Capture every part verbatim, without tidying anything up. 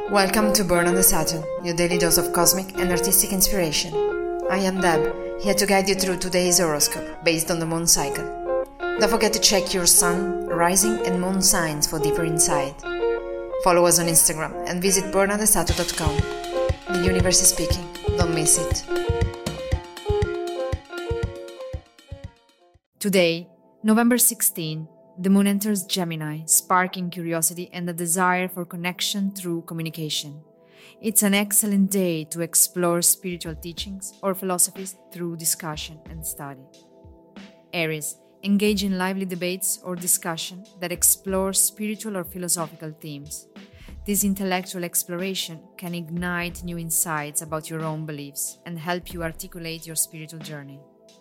Welcome to Burn on the Saturn, your daily dose of cosmic and artistic inspiration. I am Deb, here to guide you through today's horoscope based on the moon cycle. Don't forget to check your sun, rising and moon signs for deeper insight. Follow us on Instagram and visit burn on the saturn dot com. The universe is speaking, don't miss it. Today, November sixteenth, the moon enters Gemini, sparking curiosity and a desire for connection through communication. It's an excellent day to explore spiritual teachings or philosophies through discussion and study. Aries, engage in lively debates or discussion that explore spiritual or philosophical themes. This intellectual exploration can ignite new insights about your own beliefs and help you articulate your spiritual journey.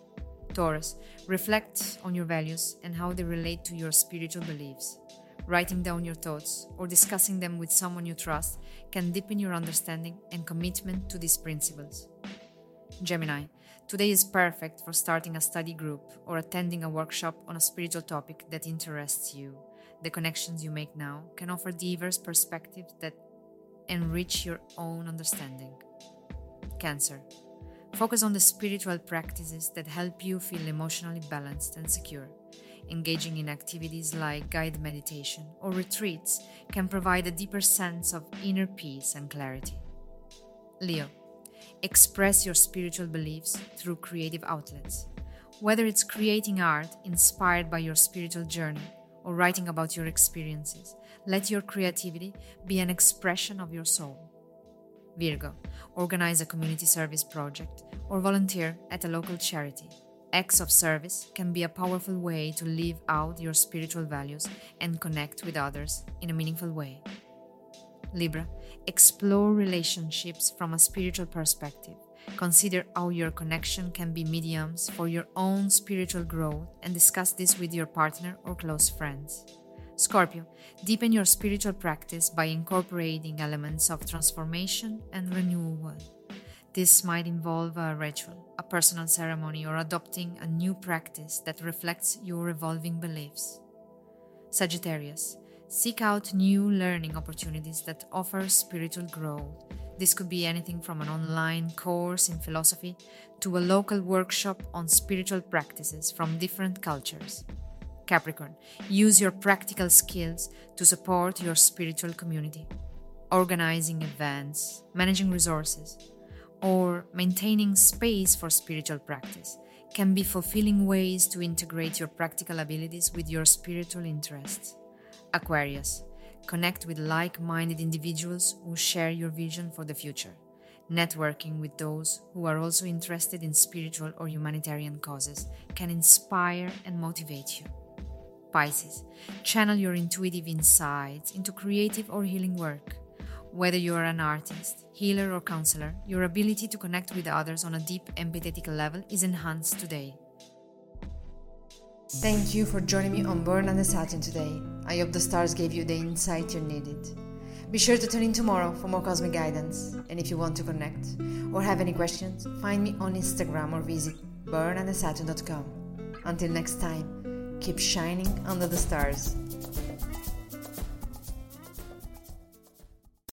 Taurus, reflect on your values and how they relate to your spiritual beliefs. Writing down your thoughts or discussing them with someone you trust can deepen your understanding and commitment to these principles. Gemini, today is perfect for starting a study group or attending a workshop on a spiritual topic that interests you. The connections you make now can offer diverse perspectives that enrich your own understanding. Cancer, focus on the spiritual practices that help you feel emotionally balanced and secure. Engaging in activities like guided meditation or retreats can provide a deeper sense of inner peace and clarity. Leo, express your spiritual beliefs through creative outlets. Whether it's creating art inspired by your spiritual journey or writing about your experiences, let your creativity be an expression of your soul. Virgo, organize a community service project or volunteer at a local charity. Acts of service can be a powerful way to live out your spiritual values and connect with others in a meaningful way. Libra, explore relationships from a spiritual perspective. Consider how your connection can be mediums for your own spiritual growth and discuss this with your partner or close friends. Scorpio, deepen your spiritual practice by incorporating elements of transformation and renewal. This might involve a ritual, a personal ceremony, or adopting a new practice that reflects your evolving beliefs. Sagittarius, seek out new learning opportunities that offer spiritual growth. This could be anything from an online course in philosophy to a local workshop on spiritual practices from different cultures. Capricorn, use your practical skills to support your spiritual community. Organizing events, managing resources, or maintaining space for spiritual practice can be fulfilling ways to integrate your practical abilities with your spiritual interests. Aquarius, connect with like-minded individuals who share your vision for the future. Networking with those who are also interested in spiritual or humanitarian causes can inspire and motivate you. Pisces, channel your intuitive insights into creative or healing work. Whether you are an artist, healer, or counselor, your ability to connect with others on a deep, empathetic level is enhanced today. Thank you for joining me on Burn on the Saturn today. I hope the stars gave you the insight you needed. Be sure to tune in tomorrow for more cosmic guidance. And if you want to connect or have any questions, find me on Instagram or visit burn on the saturn dot com. Until next time, keep shining under the stars.